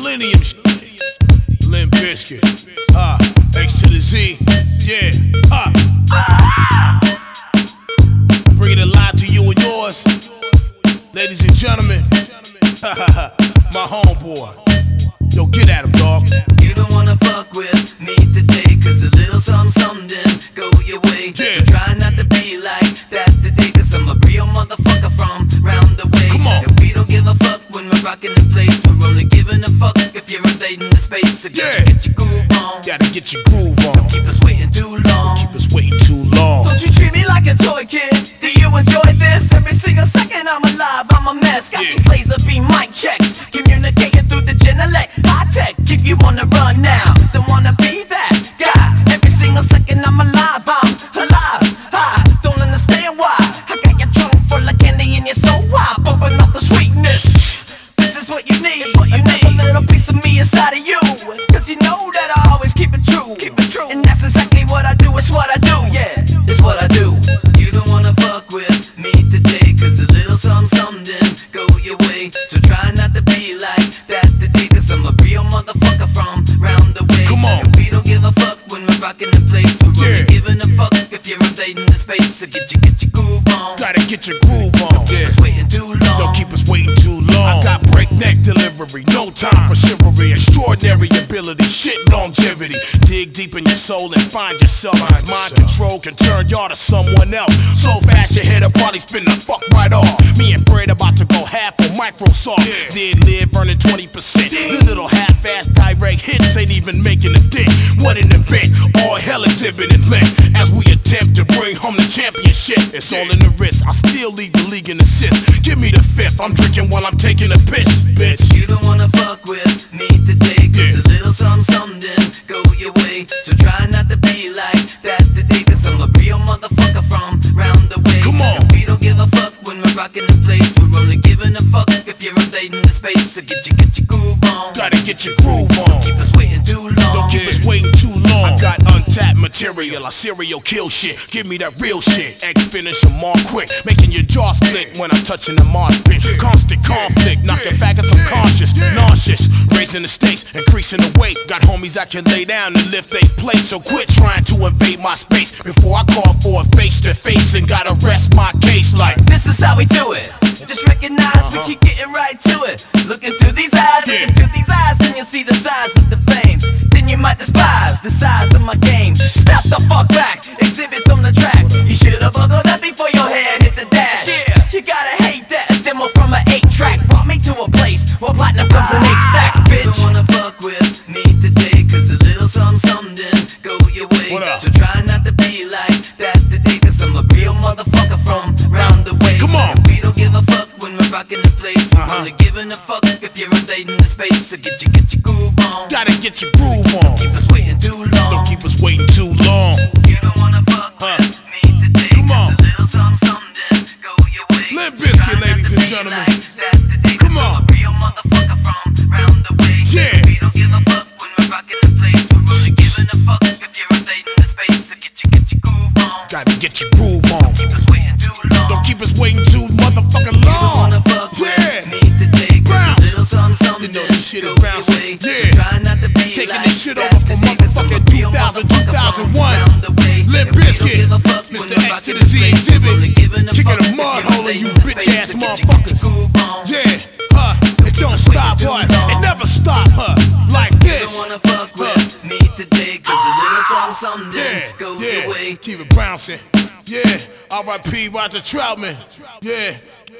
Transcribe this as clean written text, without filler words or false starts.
Millennium Limp Bizkit, X to the Z, yeah, bringing it live to you and yours, ladies and gentlemen, my homeboy, yo, get at him, dog. You don't wanna fuck with me today, cause a little something didn't go your way. Yeah. So try not to be like that today, cause I'm a real motherfucker from round the way. Come on. And we don't give a fuck when we're rocking the place. We're only giving a fuck if you're invading the space. So Yeah. get your groove on. Gotta get your groove on. Don't keep us waiting too long. Keep us waiting too long. Don't you treat me like a toy, kid. Do you enjoy this? Every single second I'm alive, I'm a mess. Got Yeah. these laser beam mic checks, communicating through the Genelec. High tech, keep you on the run now. Don't wanna be that guy. Every single second I'm alive, I don't understand why. I got your trunk full of candy and you're so wild. Open up the sweetness. This is what you need. Another little piece of me inside of you. Cause you know that I always keep it true. And that's exactly what I do, it's what I do, yeah. It's what I do. You don't wanna fuck with me today, cause a little something didn't go your way. So try not to be like that today, cause I'm a real motherfucker from round the way. Come on. And we don't give a fuck when we're rocking the place. We're Yeah. only giving a fuck if you're invading the space. So get your groove on. Gotta get your groove on. Keep us waiting too long. Don't keep us waiting too long. I got breakneck delivery, no time for chivalry. Extraordinary ability, shit longevity. Dig deep in your soul and find yourself. Cause mind control can turn y'all to someone else. So fast your head'll probably spin the fuck right off. Me and Fred about to go half on Microsoft. Did live earning 20%. The little half-ass direct hits ain't even making a dent. What an event, all hell exhibiting length. As we attempt to bring home the championship. It's all in the wrist, I still lead the league in assists. Give me the fifth, I'm drinking while I'm taking a piss, bitch. You don't wanna fuck with me today, cause a little something didn't go your way. So try not to be like that today, cause I'm a real motherfucker from round the way. Come on. And we don't give a fuck when we're rocking the place. We're only giving a fuck if you're invading the space. So get your groove on. Gotta get your groove on. Keep us waiting too long. Don't keep us waiting too long. I got untapped material, I serial kill shit. Give me that real shit. X finish them all quick, making your jaw split when I'm touching the mosh pit. Constant conflict, knocking faggots unconscious, nauseous, raising the stakes, increasing the weight. Got homies that can lay down and lift they plate. So quit trying to invade my space before I call for a face to face and gotta rest my case like. This is how we do it. Just recognize we keep getting right to it. Looking through these eyes, looking through these eyes, and you'll see the size of the fame. Then you might despise the size of my game. Step the fuck back, exhibits on the track. You should've buckled up before your head hit the dash. You gotta hate that demo from an 8-track brought me to a place where platinum comes in 8 stacks, bitch. You don't wanna fuck with me today, cause a little something didn't go your way. What up? So try not to be like that today, cause I'm a real motherfucker from round the way. Come on. And we don't give a fuck when we're rocking the place. We're only giving a fuck if you're invading the space. So get your groove on. Gotta get your groove on. Keep us waiting too long. Don't keep us waiting too long. You don't wanna fuck with me today. Come on. Cause a little something didn't go your way. Limp Bizkit, ladies and gentlemen. Come on. Real motherfucker from round the way. Yeah. We don't give a fuck when we're rocking the place. We're only giving a fuck if you're invading the space. So get your groove on. Gotta get your groove on. Keep us waiting too long. Don't keep us waiting too motherfucking You don't long. wanna fuck with Yeah. me today. Bounce. Cause a little something You know didn't this shit is go your bouncing. way. Yeah. So try not to be Taking like this shit that over from today, 'cause I'm a motherfucking real 2000, motherfucker 2001. from round the way. Limp And we don't Bizkit, give a fuck when Mr. we're X rocking to the Z place. We're exhibit. only giving a Kicking fuck a if mud you're hole in you invading the bitch space. ass So get your motherfuckers. groove on. Yeah, it don't stop, huh? It never stop, huh? Like You this. don't wanna fuck with me today, cause a little something didn't go your way. Keep it bouncing. Yeah, R.I.P. Roger Troutman. Yeah,